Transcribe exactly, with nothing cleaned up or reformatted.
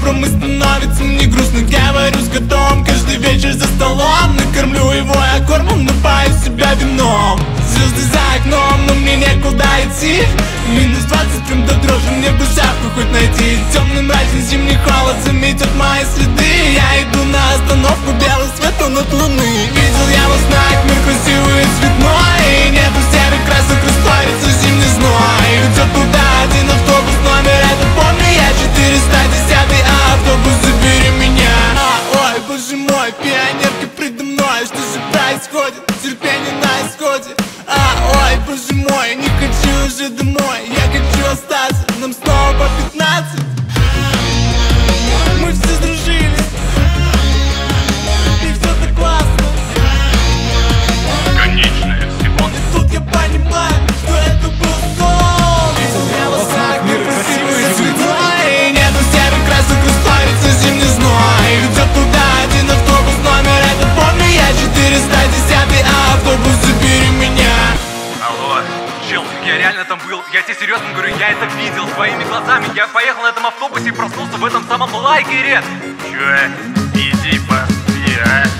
добром и становится мне грустно. Говорю с котом каждый вечер за столом. Накормлю его я кормом, напою себя вином. Звезды за окном, но мне некуда идти. Минус двадцать прям до дрожи, мне бы шапку хоть найти. Темный мрачный зимний холод заметит мои следы. Я иду на остановку, белый свет он от луны. Видел я во снах мир красивый и цветной. И нету серых красок, растворится зимний зной. Идет туда один автобус, номер этот помню я. Четыреста десятый, а автобус забери меня. А, ой, боже мой, пионерки предо мной. Что же происходит? Терпение на исходе. А, ой, боже мой, не хочу уже домой. Я хочу остаться, нам снова по пятнадцать. Мы все сдружились, и все так классно. Конечная всего. И тут я понимаю, что это был сон. Видел я во снах мир красивый и цветной. И нету серых красок, растворится зимний зной. Идет туда один автобус, номер этот помню я. Четыреста десятый, а автобус забери меня. Алло, чел, я реально там был. Я тебе серьезно говорю, я это видел своими глазами. Я поехал на этом автобусе и проснулся в этом самом лагере. Чё? Иди поспи, а?